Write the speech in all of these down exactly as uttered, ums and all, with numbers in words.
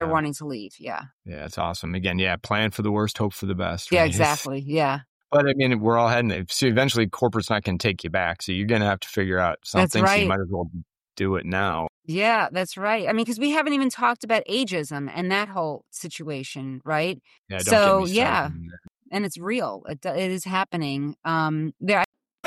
they're Yeah. wanting to leave. Yeah. Yeah, it's awesome. Again, yeah, plan for the worst, hope for the best, Yeah, right? It's- exactly. Yeah. But I mean, we're all heading there. So eventually corporate's not going to take you back. So you're going to have to figure out That's something. So you right. might as well do it now. Yeah, that's right. I mean, because we haven't even talked about ageism and that whole situation, right? Yeah, don't get So, me started yeah, on that. and it's real. It, do- it is happening. Um, there.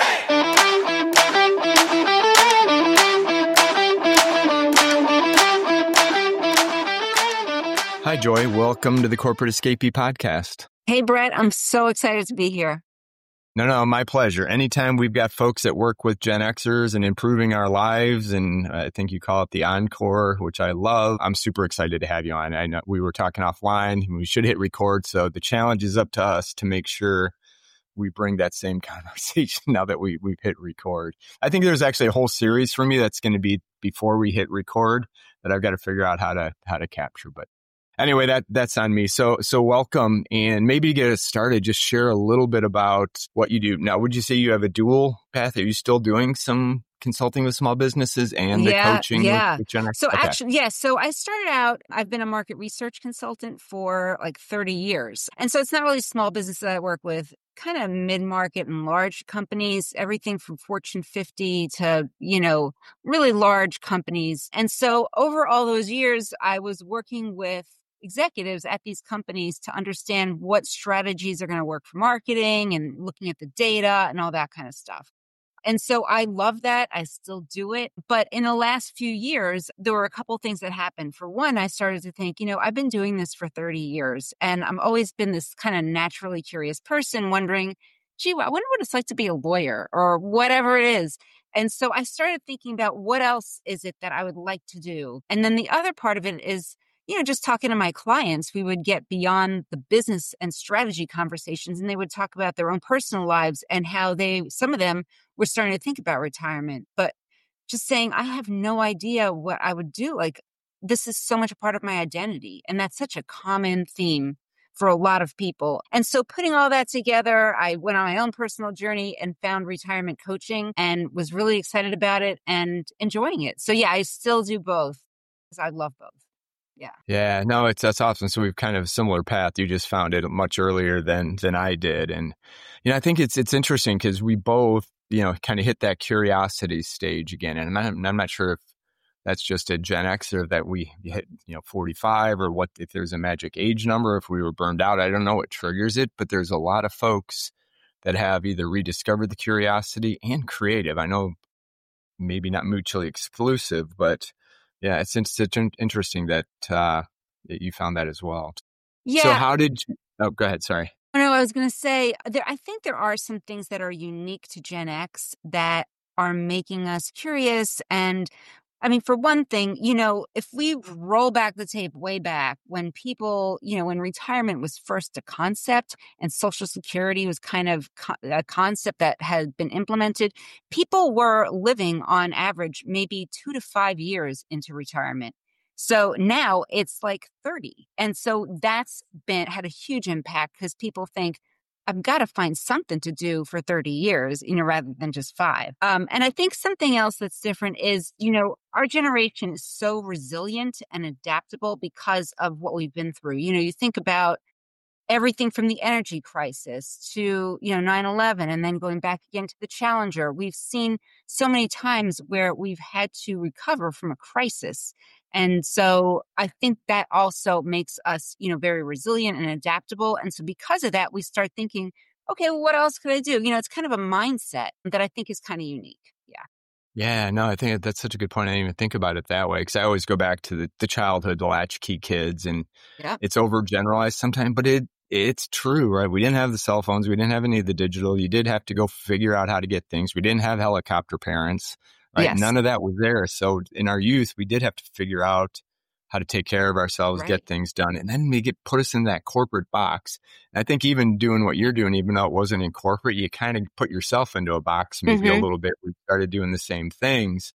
Hi, Joy. Welcome to the Corporate Escapee podcast. Hey, Brett, I'm so excited to be here. No, no, my pleasure. Anytime we've got folks that work with Gen Xers and improving our lives, and I think you call it the Encore, which I love, I'm super excited to have you on. I know we were talking offline, and we should hit record, so the challenge is up to us to make sure we bring that same conversation now that we, we've hit record. I think there's actually a whole series for me that's going to be before we hit record that I've got to figure out how to how to capture, but anyway, that that's on me. So so welcome, and maybe to get us started, just share a little bit about what you do. Now, would you say you have a dual path? Are you still doing some consulting with small businesses and the Yeah, coaching yeah. with, with Gen X? So Okay. actually, yeah. So I started out, I've been a market research consultant for like thirty years. And so it's not really small business that I work with, kind of mid-market and large companies, everything from Fortune fifty to, you know, really large companies. And so over all those years, I was working with executives at these companies to understand what strategies are going to work for marketing and looking at the data and all that kind of stuff. And so I love that. I still do it. But in the last few years, there were a couple things that happened. For one, I started to think, you know, I've been doing this for thirty years, and I've always been this kind of naturally curious person wondering, gee, I wonder what it's like to be a lawyer or whatever it is. And so I started thinking about what else is it that I would like to do. And then the other part of it is, you know, just talking to my clients, we would get beyond the business and strategy conversations, and they would talk about their own personal lives and how they, some of them were starting to think about retirement, but just saying, I have no idea what I would do. Like, this is so much a part of my identity. And that's such a common theme for a lot of people. And so putting all that together, I went on my own personal journey and found retirement coaching and was really excited about it and enjoying it. So yeah, I still do both because I love both. Yeah. Yeah, no, it's that's awesome. So we've kind of a similar path. You just found it much earlier than than I did, and you know, I think it's it's interesting because we both, you know, kind of hit that curiosity stage again. And I'm I'm not sure if that's just a Gen Xer that we hit, you know, forty-five, or what, if there's a magic age number, if we were burned out. I don't know what triggers it, but there's a lot of folks that have either rediscovered the curiosity and creative. I know maybe not mutually exclusive, but yeah, it's, it's interesting that uh, that you found that as well. Yeah. So how did you, oh, go ahead. Sorry. No, I was going to say, there, I think there are some things that are unique to Gen X that are making us curious. And I mean, for one thing, you know, if we roll back the tape way back when people, you know, when retirement was first a concept and Social Security was kind of co- a concept that had been implemented, people were living on average maybe two to five years into retirement. So now it's like thirty. And so that's been had a huge impact because people think, I've got to find something to do for thirty years, you know, rather than just five. Um, and I think something else that's different is, you know, our generation is so resilient and adaptable because of what we've been through. You know, you think about everything from the energy crisis to, you know, nine eleven, and then going back again to the Challenger. We've seen so many times where we've had to recover from a crisis. And so I think that also makes us, you know, very resilient and adaptable. And so because of that, we start thinking, okay, well, what else could I do? You know, it's kind of a mindset that I think is kind of unique. Yeah. Yeah, no, I think that's such a good point. I didn't even think about it that way, because I always go back to the, the childhood, the latchkey kids, and Yeah. it's overgeneralized sometimes, but it it's true, right? We didn't have the cell phones. We didn't have any of the digital. You did have to go figure out how to get things. We didn't have helicopter parents, right? Yes. None of that was there. So in our youth, we did have to figure out how to take care of ourselves, Right. get things done. And then we get put us in that corporate box. And I think even doing what you're doing, even though it wasn't in corporate, you kind of put yourself into a box maybe Mhm. a little bit. We started doing the same things.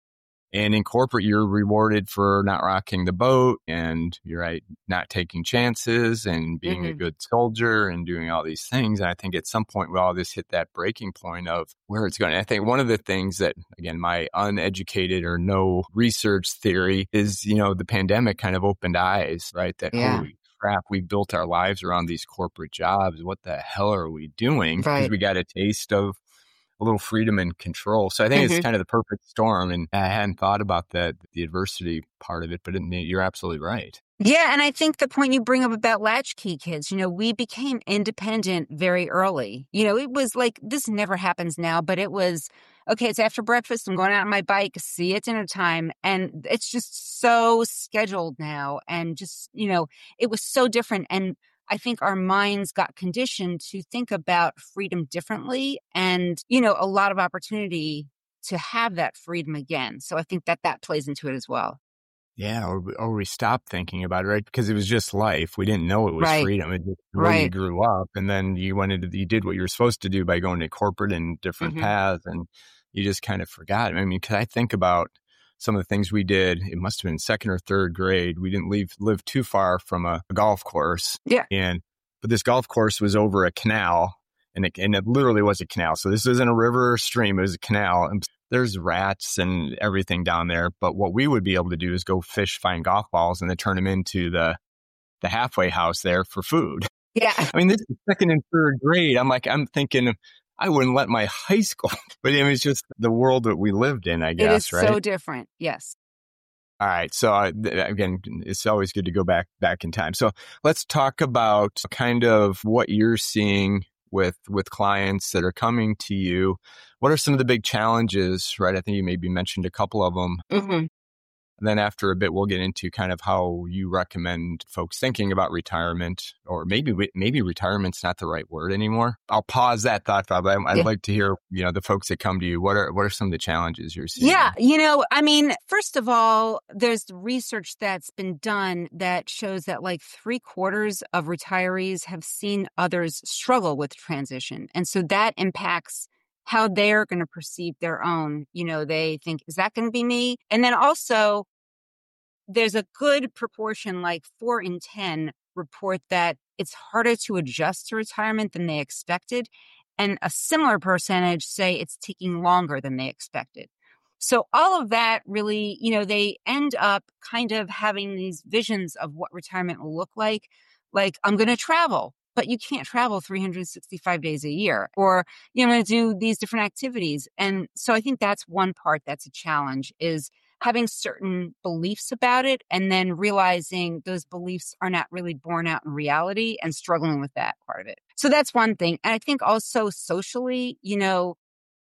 And in corporate, you're rewarded for not rocking the boat and you're right, not taking chances and being mm-hmm. a good soldier and doing all these things. And I think at some point we all just hit that breaking point of where it's going. And I think one of the things that, again, my uneducated or no research theory is, you know, the pandemic kind of opened eyes, right? That, yeah. holy crap, we built our lives around these corporate jobs. What the hell are we doing? Because right. we got a taste of a little freedom and control. So I think mm-hmm. it's kind of the perfect storm. And I hadn't thought about that, the adversity part of it, but it, you're absolutely right. Yeah. And I think the point you bring up about latchkey kids, you know, we became independent very early. You know, it was like, this never happens now, but it was, okay, it's after breakfast. I'm going out on my bike, see you at dinner time. And it's just so scheduled now. And just, you know, it was so different. And I think our minds got conditioned to think about freedom differently and, you know, a lot of opportunity to have that freedom again. So I think that that plays into it as well. Yeah. Or, or we stopped thinking about it, right? Because it was just life. We didn't know it was right. freedom. It was the way right. you grew up. And then you went into, you did what you were supposed to do by going to corporate and different mm-hmm. paths. And you just kind of forgot. I mean, because I think about some of the things we did, it must have been second or third grade. We didn't leave, live too far from a, a golf course. Yeah. And, but this golf course was over a canal and it, and it literally was a canal. So this isn't a river or stream. It was a canal. And there's rats and everything down there. But what we would be able to do is go fish, find golf balls and then turn them into the, the halfway house there for food. Yeah. I mean, this is second and third grade. I'm like, I'm thinking, I wouldn't let my high school, but it was just the world that we lived in, I guess, it is right? so different. Yes. All right. So uh, th- again, it's always good to go back, back in time. So let's talk about kind of what you're seeing with, with clients that are coming to you. What are some of the big challenges, right? I think you maybe mentioned a couple of them. Mm-hmm. And then after a bit, we'll get into kind of how you recommend folks thinking about retirement, or maybe maybe retirement's not the right word anymore. I'll pause that thought, but I'd yeah. like to hear, you know, the folks that come to you. What are what are some of the challenges you're seeing? Yeah, you know, I mean, first of all, there's research that's been done that shows that like three quarters of retirees have seen others struggle with transition, and so that impacts how they're going to perceive their own. You know, they think, is that going to be me? And then also, there's a good proportion, like four in ten, report that it's harder to adjust to retirement than they expected. And a similar percentage say it's taking longer than they expected. So all of that really, you know, they end up kind of having these visions of what retirement will look like. Like, I'm going to travel, but you can't travel three hundred sixty-five days a year, or, you know, I'm going to do these different activities. And so I think that's one part that's a challenge, is having certain beliefs about it and then realizing those beliefs are not really borne out in reality and struggling with that part of it. So that's one thing. And I think also socially, you know,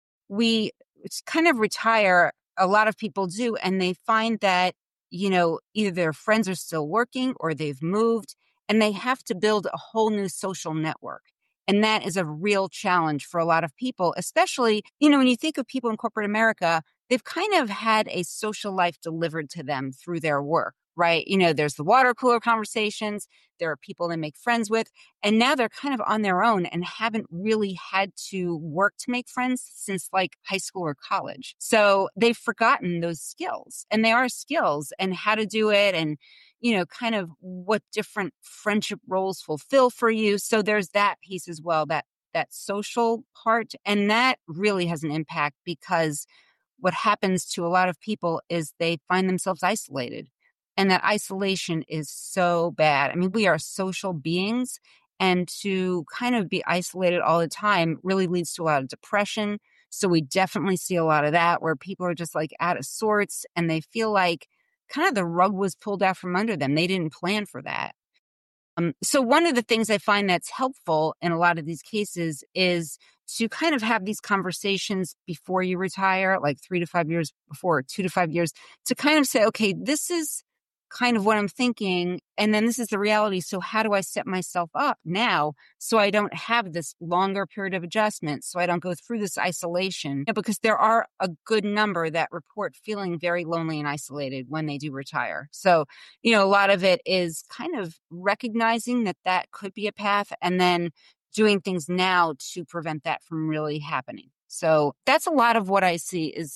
we kind of retire, a lot of people do, and they find that, you know, either their friends are still working or they've moved, and they have to build a whole new social network. And that is a real challenge for a lot of people, especially, you know, when you think of people in corporate America, they've kind of had a social life delivered to them through their work, right? You know, there's the water cooler conversations, there are people they make friends with, and now they're kind of on their own and haven't really had to work to make friends since like high school or college. So they've forgotten those skills, and they are skills, and how to do it, and, you know, kind of what different friendship roles fulfill for you. So there's that piece as well, that that social part, and that really has an impact, because what happens to a lot of people is they find themselves isolated. And that isolation is so bad. I mean, we are social beings, and to kind of be isolated all the time really leads to a lot of depression. So we definitely see a lot of that, where people are just like out of sorts, and they feel like kind of the rug was pulled out from under them. They didn't plan for that. Um, so one of the things I find that's helpful in a lot of these cases is to kind of have these conversations before you retire, like three to five years before, two to five years, to kind of say, okay, this is kind of what I'm thinking, and then this is the reality. So how do I set myself up now so I don't have this longer period of adjustment, so I don't go through this isolation? You know, because there are a good number that report feeling very lonely and isolated when they do retire. So, you know, a lot of it is kind of recognizing that that could be a path, and then doing things now to prevent that from really happening. So that's a lot of what I see is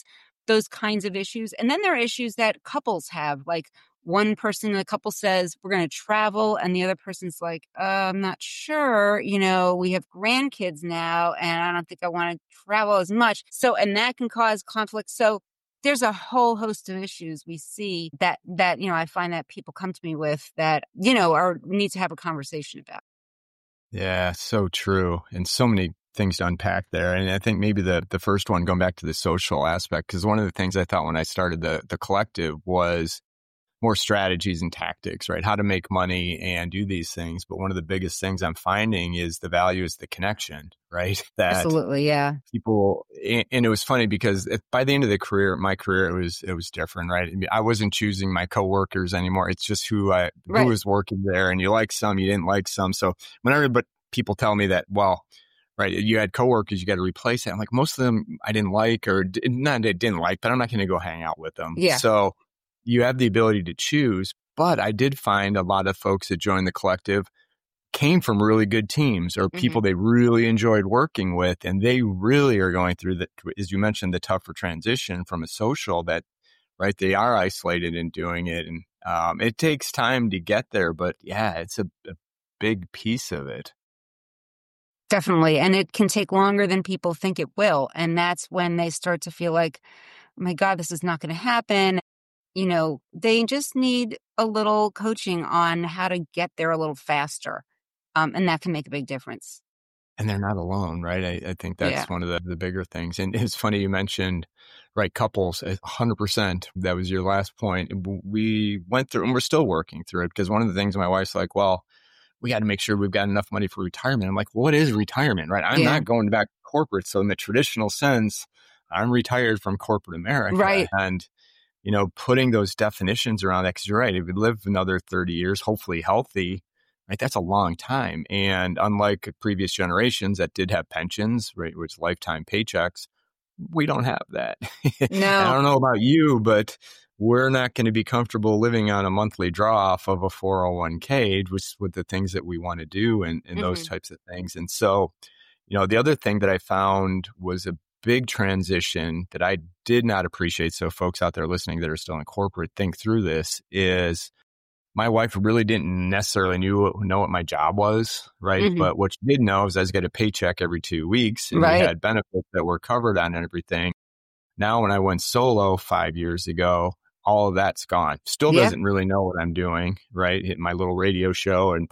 those kinds of issues. And then there are issues that couples have, like one person in the couple says, we're going to travel. And the other person's like, uh, I'm not sure. You know, we have grandkids now, and I don't think I want to travel as much. So, and that can cause conflict. So there's a whole host of issues we see that, that, you know, I find that people come to me with that, you know, are need to have a conversation about. Yeah, so true. And so many things to unpack there. And I think maybe the the first one, going back to the social aspect, because one of the things I thought when I started the the collective was more strategies and tactics, right? How to make money and do these things. But one of the biggest things I'm finding is the value is the connection, right? That Absolutely, yeah. People, and it was funny because by the end of the career, my career, it was it was different, right? I mean, I wasn't choosing my coworkers anymore. It's just who I Right. who was working there, and you like some, you didn't like some. So whenever but people tell me that, well, right, you had coworkers, you got to replace it. I'm like, most of them I didn't like, or not I didn't like, but I'm not going to go hang out with them. Yeah. So you have the ability to choose. But I did find a lot of folks that joined the collective came from really good teams or people mm-hmm. they really enjoyed working with. And they really are going through the, as you mentioned, the tougher transition from a social that, right, they are isolated in doing it. And um, it takes time to get there. But yeah, it's a, a big piece of it. Definitely. And it can take longer than people think it will. And that's when they start to feel like, oh my God, this is not going to happen. You know, they just need a little coaching on how to get there a little faster. Um, and that can make a big difference. And they're not alone, right? I, I think that's yeah. one of the, the bigger things. And it's funny you mentioned, right, couples, one hundred percent. That was your last point. We went through, and we're still working through it, because one of the things my wife's like, well, we got to make sure we've got enough money for retirement. I'm like, well, what is retirement, right? I'm yeah. not going back to corporate. So in the traditional sense, I'm retired from corporate America. Right. And, you know, putting those definitions around that, because you're right, if we live another thirty years, hopefully healthy, right, that's a long time. And unlike previous generations that did have pensions, right, which lifetime paychecks, we don't have that. No. I don't know about you, but we're not going to be comfortable living on a monthly draw off of a four oh one k, which with the things that we want to do and, and mm-hmm. those types of things. And so, you know, the other thing that I found was a big transition that I did not appreciate. So folks out there listening that are still in corporate, think through this, is my wife really didn't necessarily knew, know what my job was, right? Mm-hmm. But what she did know is I was getting a paycheck every two weeks and right. we had benefits that were covered on everything. Now, when I went solo five years ago, all of that's gone. Still yeah. doesn't really know what I'm doing, right? Hit my little radio show, and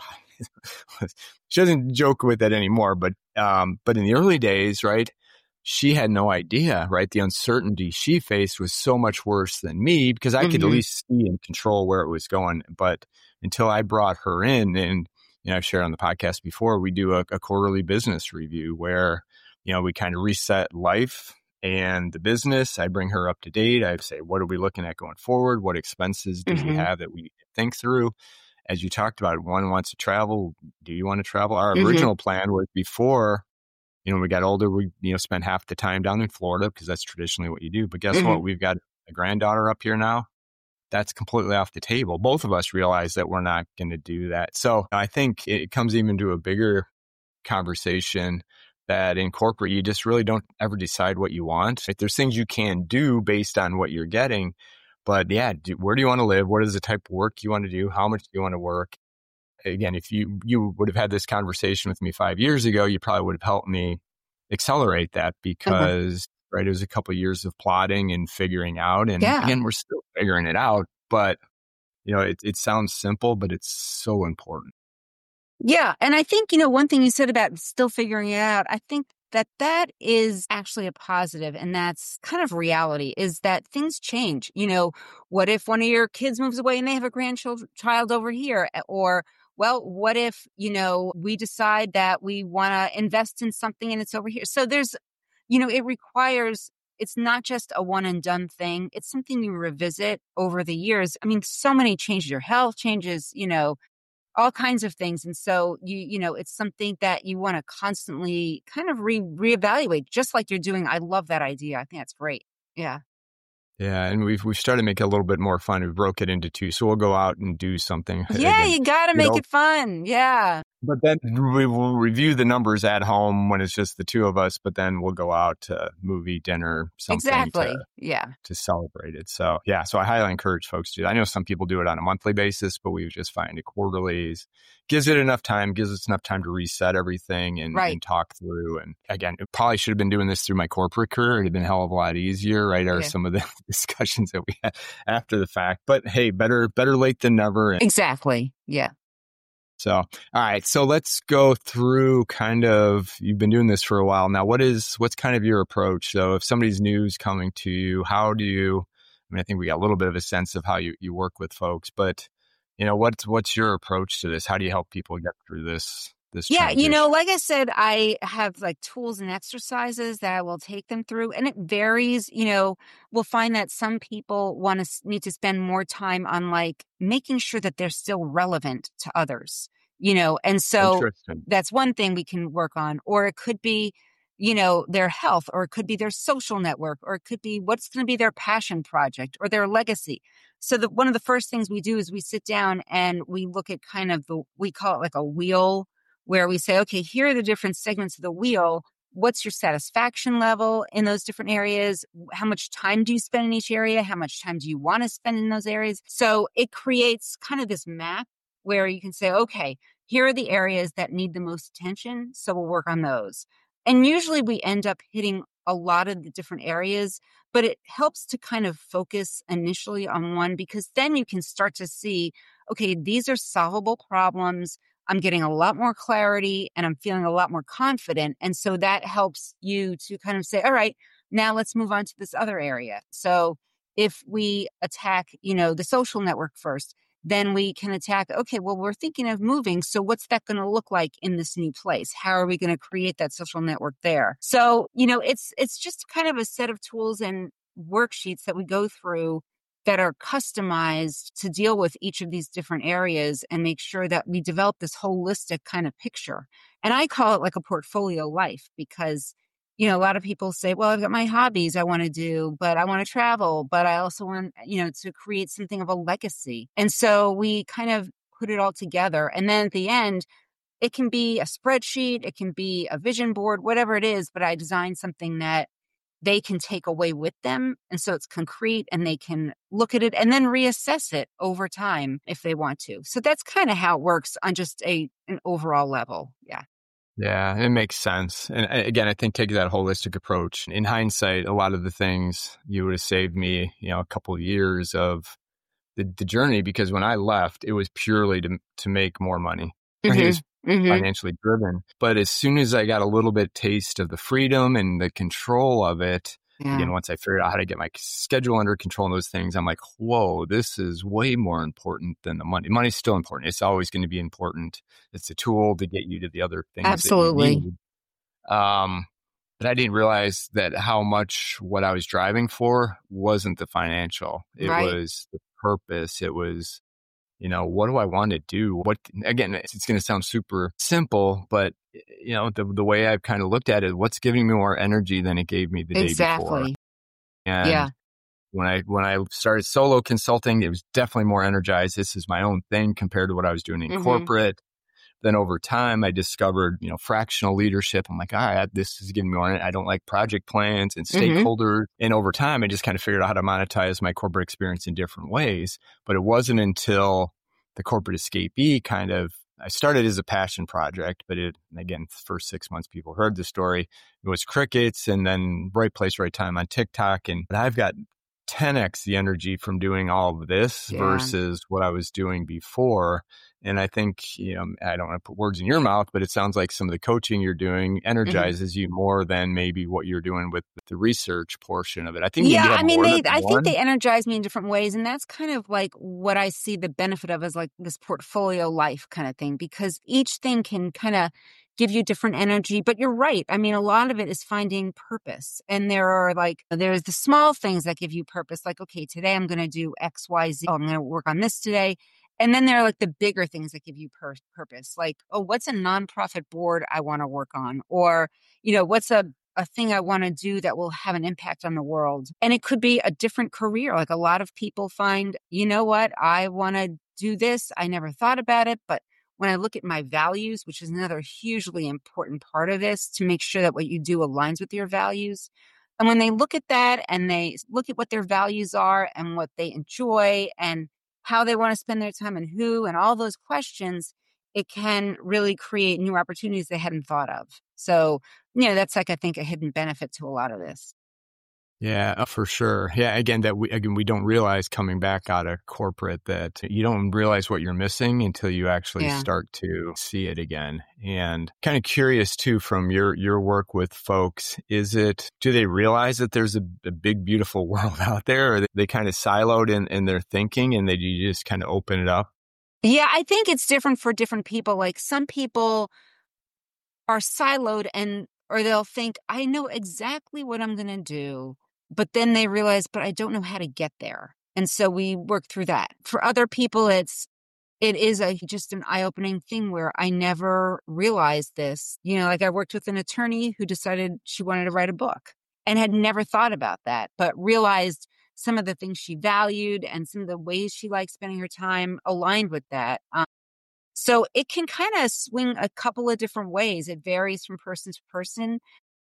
she doesn't joke with it anymore. But um, but in the early days, right, she had no idea, right? The uncertainty she faced was so much worse than me, because I mm-hmm. could at least see and control where it was going. But until I brought her in, and you know, I've shared on the podcast before, we do a, a quarterly business review where, you know, we kind of reset life and the business. I bring her up to date. I say, what are we looking at going forward? What expenses do mm-hmm. we have that we need to think through? As you talked about, one wants to travel. Do you want to travel? Our mm-hmm. original plan was before, you know, when we got older, we, you know, spent half the time down in Florida because that's traditionally what you do. But guess mm-hmm. what? We've got a granddaughter up here now. That's completely off the table. Both of us realize that we're not going to do that. So I think it comes even to a bigger conversation that in corporate, you just really don't ever decide what you want. Like, there's things you can do based on what you're getting. But yeah, do, where do you want to live? What is the type of work you want to do? How much do you want to work? Again, if you, you would have had this conversation with me five years ago, you probably would have helped me accelerate that, because, mm-hmm. right, it was a couple of years of plotting and figuring out. And yeah. again, we're still figuring it out. But, you know, it, it sounds simple, but it's so important. Yeah. And I think, you know, one thing you said about still figuring it out, I think that that is actually a positive, and that's kind of reality, is that things change. You know, what if one of your kids moves away and they have a grandchild over here? Or, well, what if, you know, we decide that we want to invest in something and it's over here? So there's, you know, it requires, it's not just a one and done thing. It's something you revisit over the years. I mean, so many changes, your health changes, you know, all kinds of things. And so, you you know, it's something that you want to constantly kind of re reevaluate, just like you're doing. I love that idea. I think that's great. Yeah. Yeah. And we've, we've started to make it a little bit more fun. We broke it into two. So we'll go out and do something. Yeah. Again, you got to make know, it fun. Yeah. But then we will review the numbers at home when it's just the two of us, but then we'll go out to movie, dinner, something to Exactly. Yeah. to celebrate it. So yeah, so I highly encourage folks to do that. I know some people do it on a monthly basis, but we just find it quarterly gives it enough time, gives us enough time to reset everything and, Right. and talk through. And again, it probably should have been doing this through my corporate career. It'd have been a hell of a lot easier, right? Are Yeah. some of the discussions that we had after the fact. But hey, better better late than never. And Exactly. Yeah. so, all right. So let's go through kind of, you've been doing this for a while now. What is, what's kind of your approach? So if somebody's news coming to you, how do you, I mean, I think we got a little bit of a sense of how you, you work with folks, but you know, what's, what's your approach to this? How do you help people get through this, this Yeah, transition? you know, like I said, I have like tools and exercises that I will take them through, and it varies. You know, we'll find that some people want to need to spend more time on like making sure that they're still relevant to others, you know, and so Interesting. that's one thing we can work on. Or it could be, you know, their health, or it could be their social network, or it could be what's going to be their passion project or their legacy. So the, one of the first things we do is we sit down and we look at kind of the, we call it like a wheel, where we say, okay, here are the different segments of the wheel. What's your satisfaction level in those different areas? How much time do you spend in each area? How much time do you want to spend in those areas? So it creates kind of this map where you can say, okay, here are the areas that need the most attention. So we'll work on those. And usually we end up hitting a lot of the different areas, but it helps to kind of focus initially on one, because then you can start to see, okay, these are solvable problems. I'm getting a lot more clarity and I'm feeling a lot more confident. And so that helps you to kind of say, all right, now let's move on to this other area. So if we attack, you know, the social network first, then we can attack, okay, well, we're thinking of moving. So what's that going to look like in this new place? How are we going to create that social network there? So, you know, it's, it's just kind of a set of tools and worksheets that we go through that are customized to deal with each of these different areas and make sure that we develop this holistic kind of picture. And I call it like a portfolio life, because, you know, a lot of people say, well, I've got my hobbies I want to do, but I want to travel, but I also want, you know, to create something of a legacy. And so we kind of put it all together. And then at the end, it can be a spreadsheet, it can be a vision board, whatever it is, but I designed something that they can take away with them. And so it's concrete and they can look at it and then reassess it over time if they want to. So that's kind of how it works on just a an overall level. Yeah. Yeah, it makes sense. And again, I think take that holistic approach. In hindsight, a lot of the things you would have saved me, you know, a couple of years of the, the journey, because when I left, it was purely to to make more money. Mm-hmm. It was mm-hmm. financially driven. But as soon as I got a little bit taste of the freedom and the control of it, Yeah. again, once I figured out how to get my schedule under control and those things, I'm like, whoa, this is way more important than the money. Money's still important. It's always going to be important. It's a tool to get you to the other things Absolutely. that you need. Um, but I didn't realize that how much what I was driving for wasn't the financial. It Right. was the purpose. It was, you know, what do I want to do? What, again, it's, it's going to sound super simple, but you know, the the way I've kind of looked at it, what's giving me more energy than it gave me the day before? Exactly. And Yeah. when I when I started solo consulting, it was definitely more energized. This is my own thing compared to what I was doing in Mhm. corporate. Then over time, I discovered, you know, fractional leadership. I'm like, all right, this is getting me on it. I don't like project plans and Mhm. stakeholders. And over time, I just kind of figured out how to monetize my corporate experience in different ways. But it wasn't until the corporate escapee kind of, I started as a passion project, but it, again, the first six months people heard the story. It was crickets and then right place, right time on TikTok. And I've got ten x the energy from doing all of this Yeah. versus what I was doing before. And I think, you know, I don't want to put words in your mouth, but it sounds like some of the coaching you're doing energizes you more than maybe what you're doing with the research portion of it. I think you Yeah, have I mean, more they. than I one. think they energize me in different ways, and that's kind of like what I see the benefit of as like this portfolio life kind of thing, because each thing can kind of give you different energy. But you're right. I mean, a lot of it is finding purpose, and there are like there's the small things that give you purpose. Like, okay, today I'm going to do X, Y, Z. Oh, I'm going to work on this today. And then there are like the bigger things that give you pur- purpose. Like, oh, what's a nonprofit board I want to work on? Or, you know, what's a, a thing I want to do that will have an impact on the world? And it could be a different career. Like a lot of people find, you know what, I want to do this. I never thought about it, but when I look at my values, which is another hugely important part of this, to make sure that what you do aligns with your values. And when they look at that and they look at what their values are and what they enjoy and how they want to spend their time and who and all those questions, it can really create new opportunities they hadn't thought of. So, you know, that's like, I think, a hidden benefit to a lot of this. Yeah, uh, for sure. Yeah, again, that we again we don't realize coming back out of corporate that you don't realize what you're missing until you actually Yeah. start to see it again. And kind of curious too, from your your work with folks, is it do they realize that there's a, a big beautiful world out there, or are they kind of siloed in in their thinking, and they you just kind of open it up? Yeah, I think it's different for different people. Like some people are siloed and or they'll think, I know exactly what I'm going to do, but then they realize, but I don't know how to get there. And so we work through that. For other people, it's it is a just an eye-opening thing where I never realized this. You know, like I worked with an attorney who decided she wanted to write a book and had never thought about that, but realized some of the things she valued and some of the ways she liked spending her time aligned with that. Um, so it can kind of swing a couple of different ways. It varies from person to person.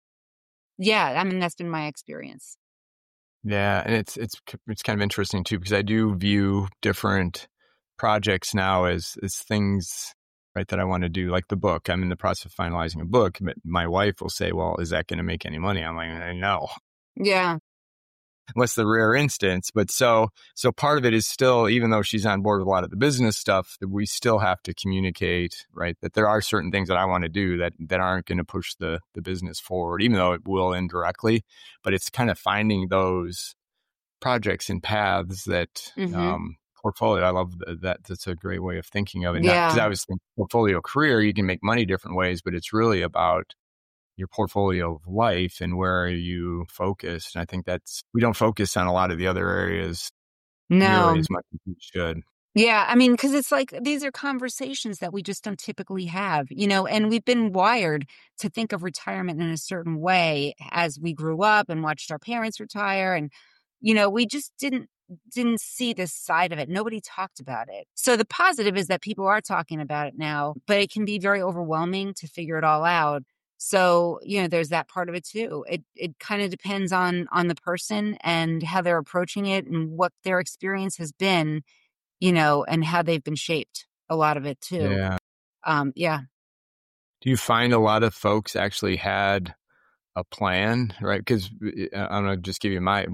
Yeah, I mean, that's been my experience. Yeah, and it's it's it's kind of interesting too, because I do view different projects now as as things, right, that I want to do, like the book. I'm in the process of finalizing a book, but my wife will say, "Well, is that going to make any money?" I'm like, "I know." Yeah. Unless the rare instance. But so so part of it is still, even though she's on board with a lot of the business stuff, that we still have to communicate, right? That there are certain things that I want to do that that aren't going to push the the business forward, even though it will indirectly. But it's kind of finding those projects and paths that Mm-hmm. um portfolio. I love th- that. That's a great way of thinking of it. Not because Yeah. I was thinking portfolio career, you can make money different ways, but it's really about your portfolio of life and where are you focused. And I think that's, we don't focus on a lot of the other areas nearly No. as much as we should. Yeah, I mean, because it's like these are conversations that we just don't typically have, you know, and we've been wired to think of retirement in a certain way as we grew up and watched our parents retire. And, you know, we just didn't didn't see this side of it. Nobody talked about it. So the positive is that people are talking about it now, but it can be very overwhelming to figure it all out. So, you know, there's that part of it too. It it kind of depends on on the person and how they're approaching it and what their experience has been, you know, and how they've been shaped, a lot of it too. Yeah. Um, yeah. Do you find a lot of folks actually had a plan, right? Because I'm going to just give you my,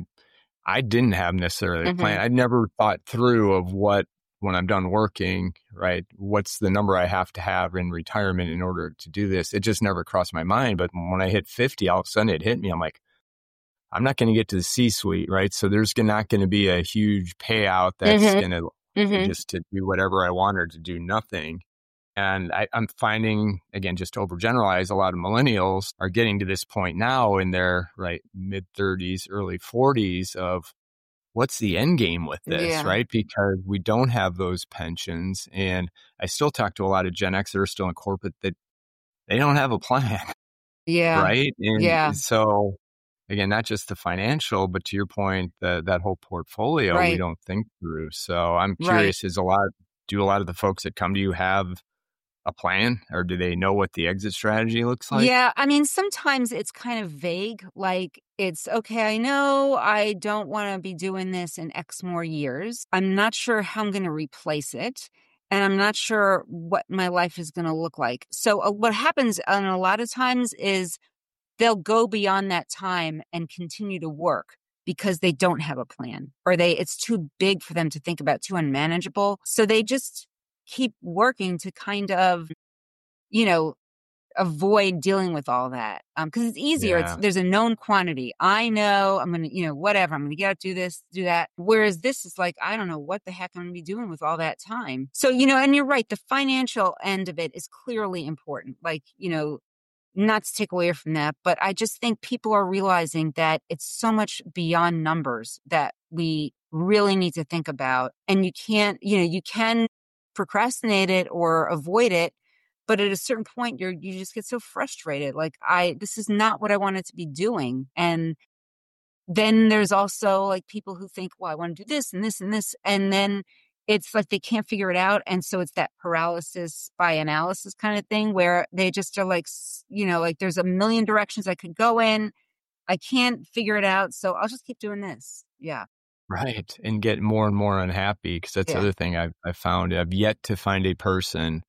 I didn't have necessarily a Mhm. plan. I never thought through of what, when I'm done working, right, what's the number I have to have in retirement in order to do this? It just never crossed my mind. But when I hit fifty, all of a sudden it hit me. I'm like, I'm not going to get to the C-suite, right? So there's not going to be a huge payout that's Mhm. going to Mhm. just to do whatever I want or to do nothing. And I, I'm finding, again, just to overgeneralize, a lot of millennials are getting to this point now in their right mid thirties, early forties of what's the end game with this, Yeah. right? Because we don't have those pensions. And I still talk to a lot of Gen X that are still in corporate that they don't have a plan, Yeah. right? And Yeah. so again, not just the financial, but to your point, the, that whole portfolio we Right. don't think through. So I'm Right. curious, is a lot, do a lot of the folks that come to you have a plan, or do they know what the exit strategy looks like? Yeah, I mean, sometimes it's kind of vague. Like, it's okay, I know I don't want to be doing this in X more years. I'm not sure how I'm going to replace it. And I'm not sure what my life is going to look like. So, uh, what happens um, a lot of times is they'll go beyond that time and continue to work because they don't have a plan or they it's too big for them to think about, too unmanageable. So they just keep working to kind of, you know, avoid dealing with all that. Um, cause it's easier. It's Yeah. there's a known quantity. I know I'm going to, you know, whatever. I'm going to get out, do this, do that. Whereas this is like, I don't know what the heck I'm going to be doing with all that time. So, you know, and you're right. The financial end of it is clearly important. Like, you know, not to take away from that, but I just think people are realizing that it's so much beyond numbers that we really need to think about. And you can't, you know, you can procrastinate it or avoid it, but at a certain point you're you just get so frustrated. Like, I this is not what I wanted to be doing. And then there's also like people who think, well, I want to do this and this and this. And then it's like they can't figure it out. And so it's that paralysis by analysis kind of thing where they just are like, s- you know, like there's a million directions I could go in. I can't figure it out. So I'll just keep doing this. Yeah. Right. And get more and more unhappy because that's the Yeah. other thing I've, I've found. I've yet to find a person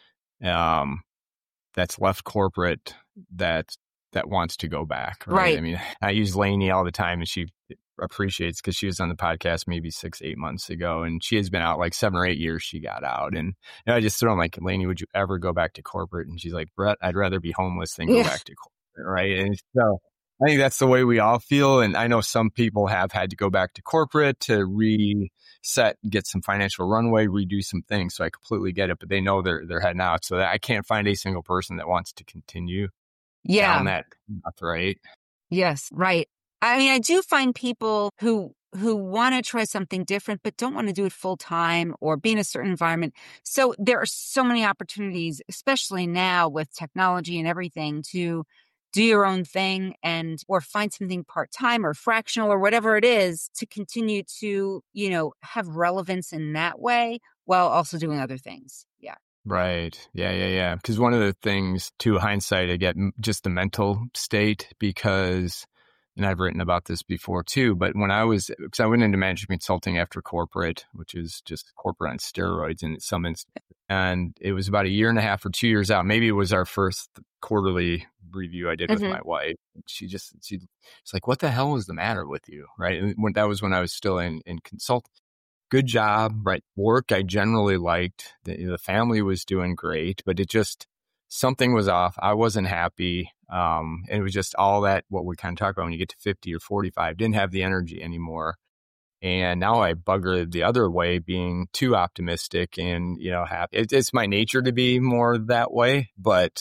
um, that's left corporate that that wants to go back. Right. I Right. mean, I use Lainey all the time and she appreciates because she was on the podcast maybe six, eight months ago and she has been out like seven or eight years she got out. And you know, I just throw them like, Lainey, would you ever go back to corporate? And she's like, Brett, I'd rather be homeless than go Yeah. back to corporate. Right. And so I think that's the way we all feel. And I know some people have had to go back to corporate to reset, get some financial runway, redo some things. So I completely get it, but they know they're, they're heading out. So I can't find a single person that wants to continue Yeah. down that path, right? Yes. Right. I mean, I do find people who who want to try something different, but don't want to do it full time or be in a certain environment. So there are so many opportunities, especially now with technology and everything, to do your own thing and or find something part time or fractional or whatever it is to continue to, you know, have relevance in that way while also doing other things. Yeah. Right. Yeah, yeah, yeah. Because one of the things, to hindsight, I get m- just the mental state because, and I've written about this before too, but when I was, because I went into management consulting after corporate, which is just corporate on steroids in some instances. And it was about a year and a half or two years out. Maybe it was our first quarterly review I did with Mhm. my wife. She just, she, she's like, what the hell is the matter with you? Right. And when, that was when I was still in, in consulting. Good job, right? Work I generally liked. The, the family was doing great, but it just, something was off. I wasn't happy. Um, and it was just all that, what we kind of talk about when you get to fifty or forty-five, didn't have the energy anymore. And now I bugger the other way, being too optimistic and, you know, happy. It, it's my nature to be more that way, but,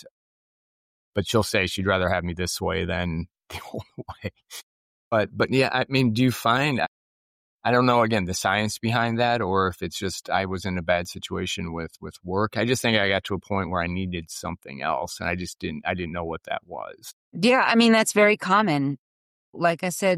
but she'll say she'd rather have me this way than the old way. But, but yeah, I mean, do you find, I don't know, again, the science behind that, or if it's just I was in a bad situation with, with work. I just think I got to a point where I needed something else and I just didn't, I didn't know what that was. Yeah. I mean, that's very common. Like I said,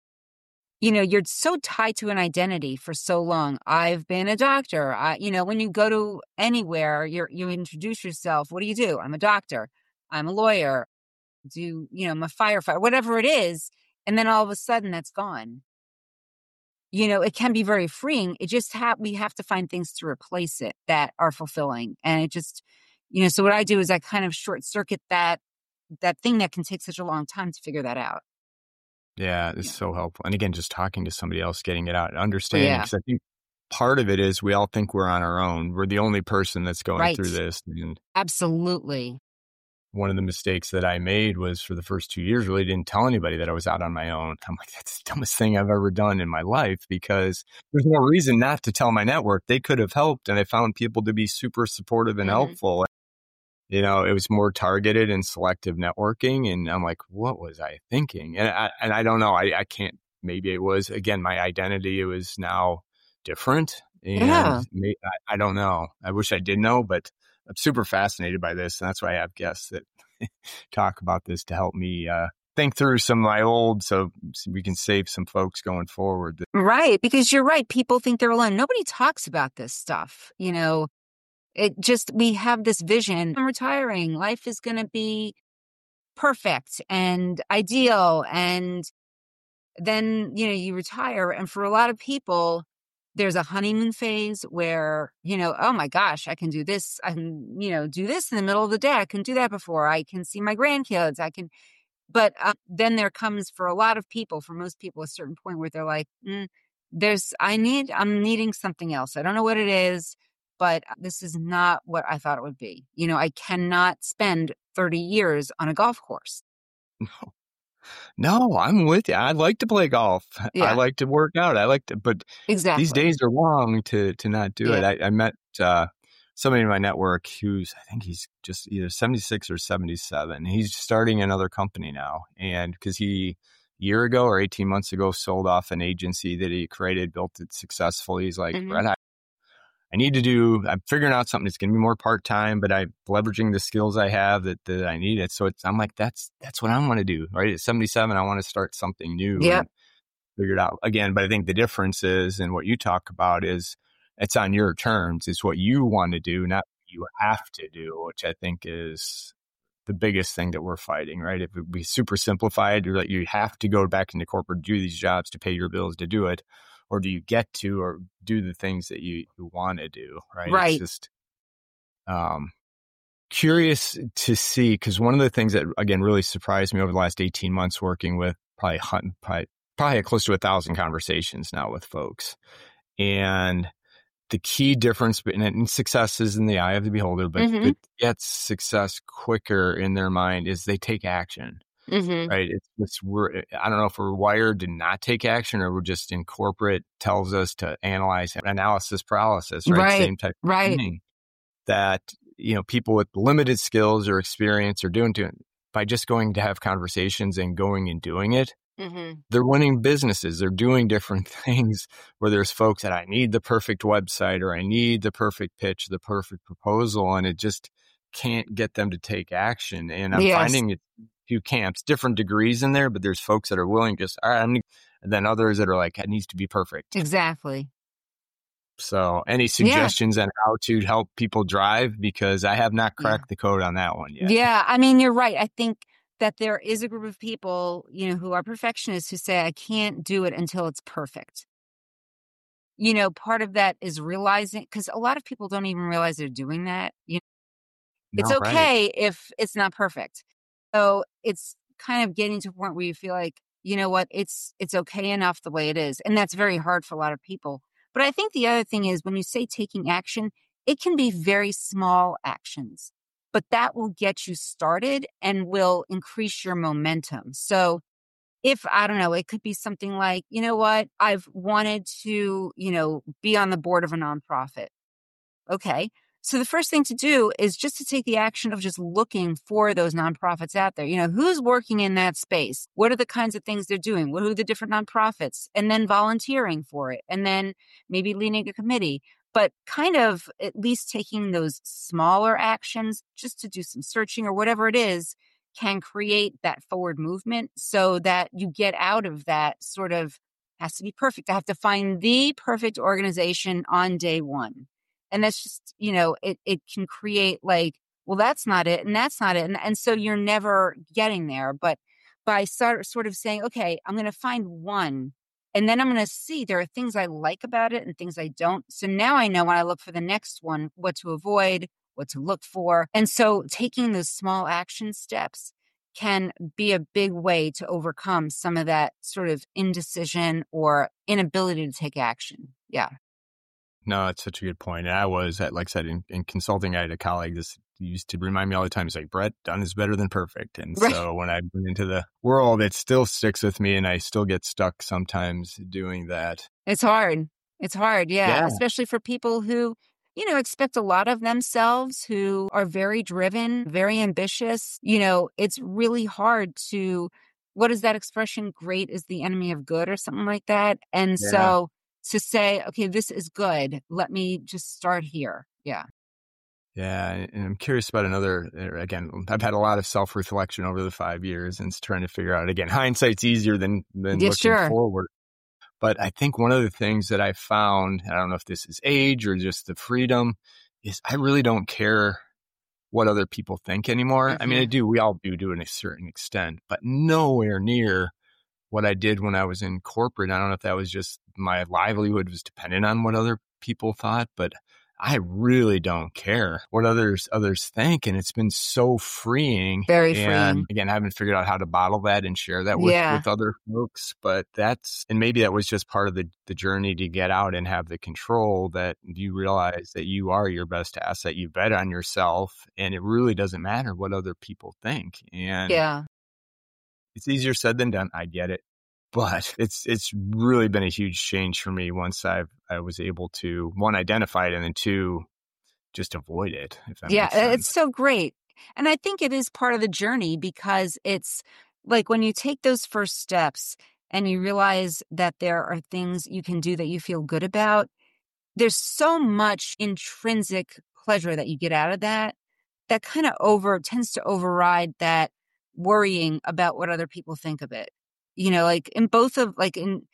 you know, you're so tied to an identity for so long. I've been a doctor. I, you know, when you go to anywhere, you're, you introduce yourself. What do you do? I'm a doctor. I'm a lawyer. Do, you know, I'm a firefighter, whatever it is. And then all of a sudden that's gone. You know, it can be very freeing. It just have, we have to find things to replace it that are fulfilling. And it just, you know, so what I do is I kind of short circuit that, that thing that can take such a long time to figure that out. Yeah, it's Yeah. so helpful. And again, just talking to somebody else, getting it out, understanding, Yeah. because I think part of it is we all think we're on our own. We're the only person that's going Right. through this. And Absolutely. one of the mistakes that I made was for the first two years, really didn't tell anybody that I was out on my own. I'm like, that's the dumbest thing I've ever done in my life because there's no reason not to tell my network. They could have helped. And I found people to be super supportive and Mhm. helpful. You know, it was more targeted and selective networking. And I'm like, what was I thinking? And I, and I don't know. I, I can't, maybe it was, again, my identity, it was now different. And Yeah. may, I, I don't know. I wish I did know, but I'm super fascinated by this. And that's why I have guests that talk about this to help me uh, think through some of my old, so we can save some folks going forward. Right. Because you're right. People think they're alone. Nobody talks about this stuff. You know, it just, we have this vision. I'm retiring. Life is going to be perfect and ideal. And then, you know, you retire. And for a lot of people, there's a honeymoon phase where, you know, oh my gosh, I can do this. I can, you know, do this in the middle of the day. I can do that before. I can see my grandkids. I can, but uh, then there comes for a lot of people, for most people, a certain point where they're like, mm, there's, I need, I'm needing something else. I don't know what it is, but this is not what I thought it would be. You know, I cannot spend thirty years on a golf course. No, I'm with you. I like to play golf. I Yeah, like to work out. I like to, but these exactly. days are long to to not do it. Yeah. I, I met uh, somebody in my network who's, I think he's just either seventy-six or seventy-seven. He's starting another company now. And because he, a year ago or eighteen months ago, sold off an agency that he created, built it successfully. He's like, Mhm. Brett, I, I need to do, I'm figuring out something that's going to be more part-time, but I'm leveraging the skills I have that, that I need it. So it's, I'm like, that's, that's what I want to do, right? At seventy-seven, I want to start something new Yep. and figure it out again. But I think the difference is, and what you talk about is it's on your terms. It's what you want to do, not what you have to do, which I think is the biggest thing that we're fighting, right? If it be super simplified, you're like, you have to go back into corporate, do these jobs to pay your bills to do it, or do you get to or do the things that you, you want to do, right? It's Right. just um, curious to see, because one of the things that, again, really surprised me over the last eighteen months working with probably, probably, probably close to a thousand conversations now with folks. And the key difference between success is in the eye of the beholder, but Mm-hmm. that gets success quicker in their mind is they take action, Mm-hmm. right? It's, it's we're I don't know if we're wired to not take action or we're just in corporate tells us to analyze analysis paralysis, right? Right. Same type of Right. thing that, you know, people with limited skills or experience are doing to by just going to have conversations and going and doing it. Mm-hmm. They're winning businesses. They're doing different things where there's folks that I need the perfect website or I need the perfect pitch, the perfect proposal, and it just can't get them to take action. And I'm Yes. finding it few camps, different degrees in there, but there's folks that are willing just, all right, I'm gonna, and then others that are like, it needs to be perfect. Exactly. So any suggestions yeah. on how to help people drive? Because I have not cracked yeah. the code on that one yet. Yeah. I mean, you're right. I think that there is a group of people, you know, who are perfectionists who say, I can't do it until it's perfect. You know, part of that is realizing, because a lot of people don't even realize they're doing that. You know, it's no, okay right. if it's not perfect. So it's kind of getting to a point where you feel like, you know what, it's it's okay enough the way it is. And that's very hard for a lot of people. But I think the other thing is when you say taking action, it can be very small actions, but that will get you started and will increase your momentum. So if, I don't know, it could be something like, you know what, I've wanted to, you know, be on the board of a nonprofit. Okay. So the first thing to do is just to take the action of just looking for those nonprofits out there. You know, who's working in that space? What are the kinds of things they're doing? What are the different nonprofits? And then volunteering for it. And then maybe leading a committee. But kind of at least taking those smaller actions just to do some searching or whatever it is can create that forward movement so that you get out of that sort of has to be perfect. I have to find the perfect organization on day one. And that's just, you know, it, it can create like, well, that's not it. And that's not it. And, and so you're never getting there. But by sort, sort of saying, okay, I'm going to find one. And then I'm going to see there are things I like about it and things I don't. So now I know when I look for the next one, what to avoid, what to look for. And so taking those small action steps can be a big way to overcome some of that sort of indecision or inability to take action. Yeah. No, it's such a good point. And I was, at, like I said, in, in consulting, I had a colleague that used to remind me all the time, he's like, Brett, done is better than perfect. And right. so when I went into the world, it still sticks with me and I still get stuck sometimes doing that. It's hard. It's hard. Yeah. yeah. Especially for people who, you know, expect a lot of themselves, who are very driven, very ambitious. You know, it's really hard to, what is that expression? Great is the enemy of good or something like that. And yeah. so to say, okay, this is good. Let me just start here. Yeah. Yeah. And I'm curious about another, again, I've had a lot of self-reflection over the five years and trying to figure out, again, hindsight's easier than, than yeah, looking sure. forward. But I think one of the things that I found, I don't know if this is age or just the freedom, is I really don't care what other people think anymore. Mm-hmm. I mean, I do, we all do to a certain extent, but nowhere near what I did when I was in corporate. I don't know if that was just my livelihood was dependent on what other people thought, but I really don't care what others others think. And it's been so freeing. Very and freeing. Again, I haven't figured out how to bottle that and share that with, yeah. with other folks. But that's, and maybe that was just part of the, the journey to get out and have the control that you realize that you are your best asset. You bet on yourself and it really doesn't matter what other people think. And yeah. it's easier said than done. I get it. But it's it's really been a huge change for me once I've I was able to, one, identify it, and then two, just avoid it. If that yeah, makes sense. It's so great. And I think it is part of the journey because it's like when you take those first steps and you realize that there are things you can do that you feel good about, there's so much intrinsic pleasure that you get out of that, that kind of over tends to override that worrying about what other people think of it. You know, like in both of like in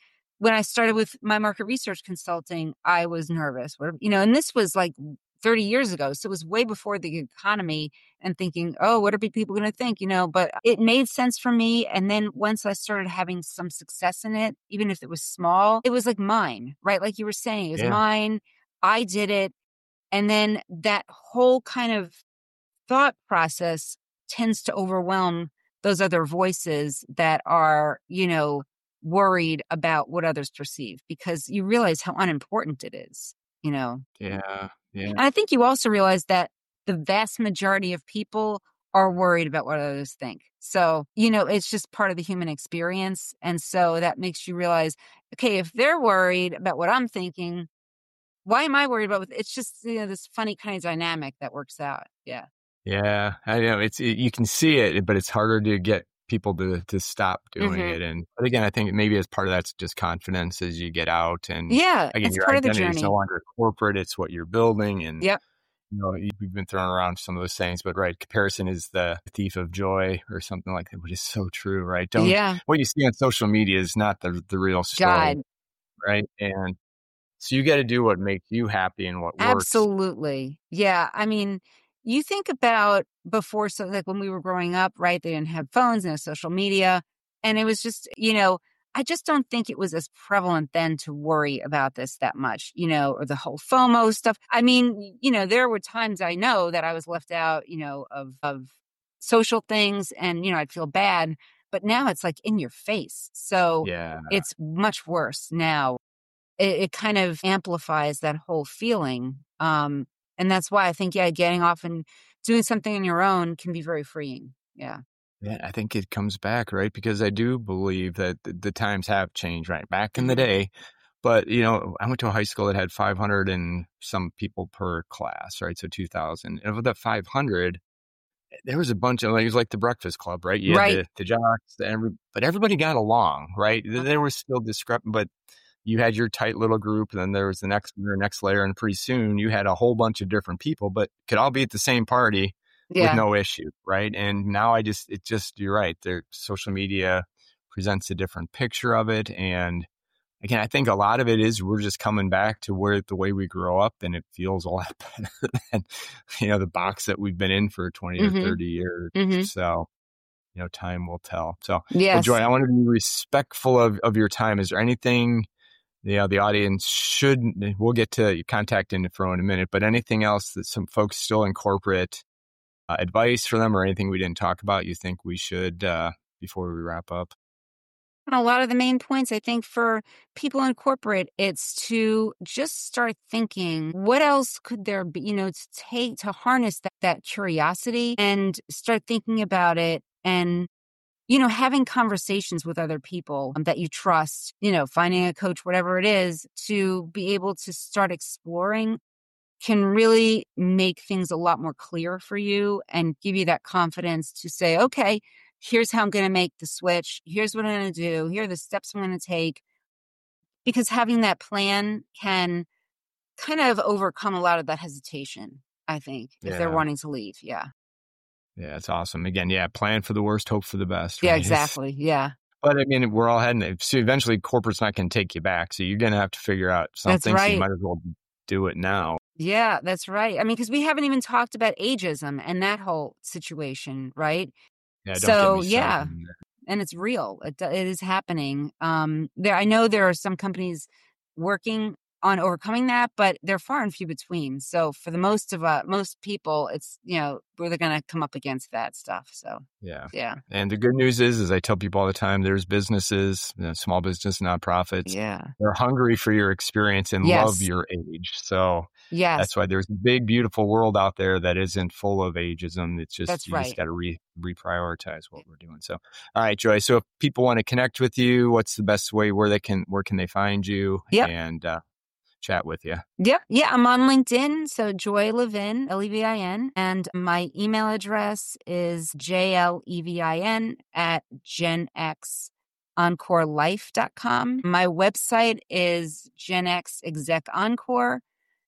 when I started with my market research consulting, I was nervous. What, you know, and this was like thirty years ago. So it was way before the economy and thinking, oh, what are people going to think? You know, but it made sense for me. And then once I started having some success in it, even if it was small, it was like mine, right? Like you were saying, it was Yeah. mine. I did it. And then that whole kind of thought process tends to overwhelm those other voices that are, you know, worried about what others perceive, because you realize how unimportant it is, you know. Yeah. Yeah. And I think you also realize that the vast majority of people are worried about what others think. So, you know, it's just part of the human experience. And so that makes you realize, okay, if they're worried about what I'm thinking, why am I worried about it? It's just, you know, this funny kind of dynamic that works out. Yeah. Yeah. I know it's, it, you can see it, but it's harder to get people to, to stop doing Mhm. it. And but again, I think maybe as part of that's just confidence as you get out. And Yeah, again, it's your part of the identity is no journey. longer corporate. It's what you're building. And, Yep. you know, you- we've been throwing around some of those sayings, but right, comparison is the thief of joy or something like that, which is so true, right? Don't, Yeah. what you see on social media is not the, the real story, God, right? And so you got to do what makes you happy and what works. absolutely. Yeah. I mean, you think about before, so like when we were growing up, right? They didn't have phones, no social media. And it was just, you know, I just don't think it was as prevalent then to worry about this that much, you know, or the whole FOMO stuff. I mean, you know, there were times I know that I was left out, you know, of, of social things, and, you know, I'd feel bad, but now it's like in your face. So Yeah. it's much worse now. It, it kind of amplifies that whole feeling. Um, and that's why I think, yeah, getting off and doing something on your own can be very freeing. Yeah. Yeah, I think it comes back, right? Because I do believe that the, the times have changed, right? Back in the Mhm. day, but you know, I went to a high school that had five hundred and some people per class, right? So two thousand. And of that five hundred, there was a bunch of, like, it was like the Breakfast Club, right? You had Right. the, the jocks, the every, but everybody got along, right? Uh, There was still discrepant, but you had your tight little group, and then there was the next, the next layer, and pretty soon you had a whole bunch of different people, but could all be at the same party with Yeah. no issue, right? And now I just, it just, you're right. There, social media presents a different picture of it, and again, I think a lot of it is we're just coming back to where the way we grow up, and it feels a lot better than, you know, the box that we've been in for twenty or Mm-hmm. thirty years. Mm-hmm. So, you know, time will tell. So, well, Yes. Joy, I want to be respectful of, of your time. Is there anything, you know, the audience should, we'll get to your contact info in a minute, but anything else that some folks still in corporate, uh, advice for them, or anything we didn't talk about you think we should, uh, before we wrap up? And a lot of the main points, I think, for people in corporate, it's to just start thinking, what else could there be, you know, to take, to harness that, that curiosity and start thinking about it, and, you know, having conversations with other people that you trust, you know, finding a coach, whatever it is, to be able to start exploring can really make things a lot more clear for you and give you that confidence to say, okay, here's how I'm going to make the switch. Here's what I'm going to do. Here are the steps I'm going to take. Because having that plan can kind of overcome a lot of that hesitation, I think, if they're Yeah. wanting to leave. Yeah. Yeah. It's awesome. Again, yeah. Plan for the worst, hope for the best, Yeah, right? It's, exactly. Yeah. but I mean, we're all heading it. So eventually corporate's not going to take you back. So you're going to have to figure out That's something. So you right. might as well do it now. Yeah, that's right. I mean, because we haven't even talked about ageism and that whole situation, right? Yeah. Don't get me So, started yeah. on that. And it's real. It, do- it is happening. Um, there, I know there are some companies working on overcoming that, but they're far and few between. So for the most of uh, most people, it's, you know, we're going to come up against that stuff. So Yeah. yeah, And the good news is, as I tell people all the time, there's businesses, you know, small business, nonprofits. yeah, They're hungry for your experience and love yes, your age. So yes, that's why there's a big, beautiful world out there that isn't full of ageism. It's just, that's you just right. got to re reprioritize what we're doing. So, all right, Joy. So if people want to connect with you, what's the best way where they can, where can they find you Yep. and uh, chat with you? Yep. Yeah, I'm on LinkedIn. So Joy Levin, L E V I N. And my email address is J L E V I N at gen x encore life dot com. My website is Gen X Exec Encore.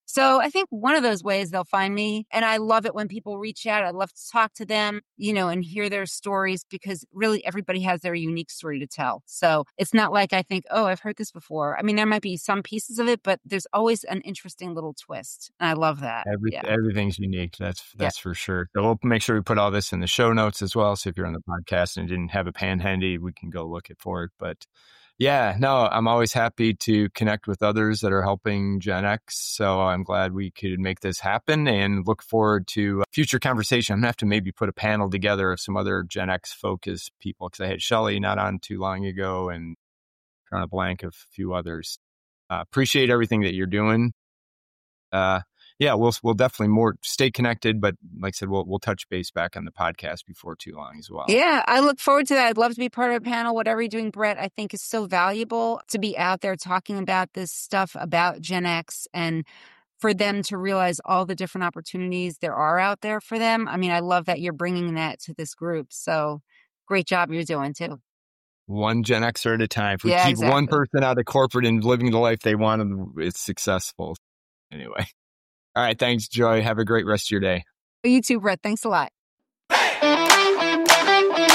So I think one of those ways they'll find me. And I love it when people reach out. I love to talk to them, you know, and hear their stories because really everybody has their unique story to tell. So it's not like I think, oh, I've heard this before. I mean, there might be some pieces of it, but there's always an interesting little twist. And I love that. Every, yeah. Everything's unique. That's that's yeah. for sure. So we'll make sure we put all this in the show notes as well. So if you're on the podcast and didn't have a pen handy, we can go look it for it. But yeah, no, I'm always happy to connect with others that are helping Gen X. So I'm glad we could make this happen and look forward to future conversation. I'm going to have to maybe put a panel together of some other Gen X focused people because I had Shelley not on too long ago and trying to blank of a few others. Uh, appreciate everything that you're doing. Uh, yeah, we'll we'll definitely more stay connected, but like I said, we'll we'll touch base back on the podcast before too long as well. Yeah, I look forward to that. I'd love to be part of a panel. Whatever you're doing, Brett, I think is so valuable to be out there talking about this stuff about Gen X and for them to realize all the different opportunities there are out there for them. I mean, I love that you're bringing that to this group. So great job you're doing too. One Gen Xer at a time. If we yeah, keep exactly. one person out of corporate and living the life they want, it's successful. Anyway. All right. Thanks, Joy. Have a great rest of your day. You too, Brett. Thanks a lot.